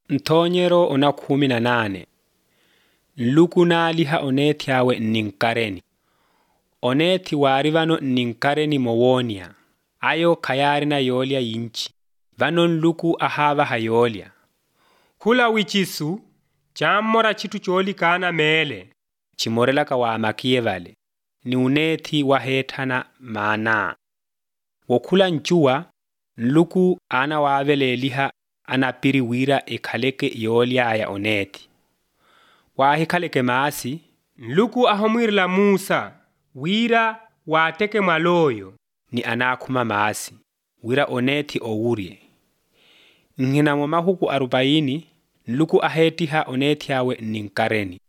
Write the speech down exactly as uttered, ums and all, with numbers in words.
Ntonyero ona kumi na nane. Nluku naaliha onethi awe nninkareni. Onethi wari vano nninkareni mowonia. Ayo kayari na yolya yinchi. Vano nluku ahava hayolya. Hula wichisu, chamora chitu choli kana mele. Chimorela kawamakie vale. Ni unethi wahethana maana. Wokula nchuwa, nluku ana wavele liha anapiri wira ekhaleke yolya aya onethi. Wahikaleke maasi, Nluku ahomwirila Musa, wira wateke mwaloyo. Ni anakuma maasi, wira onethi owurye. Nhina mo mahuku arubaini, nluku ahetiha onethi awe nninkareni.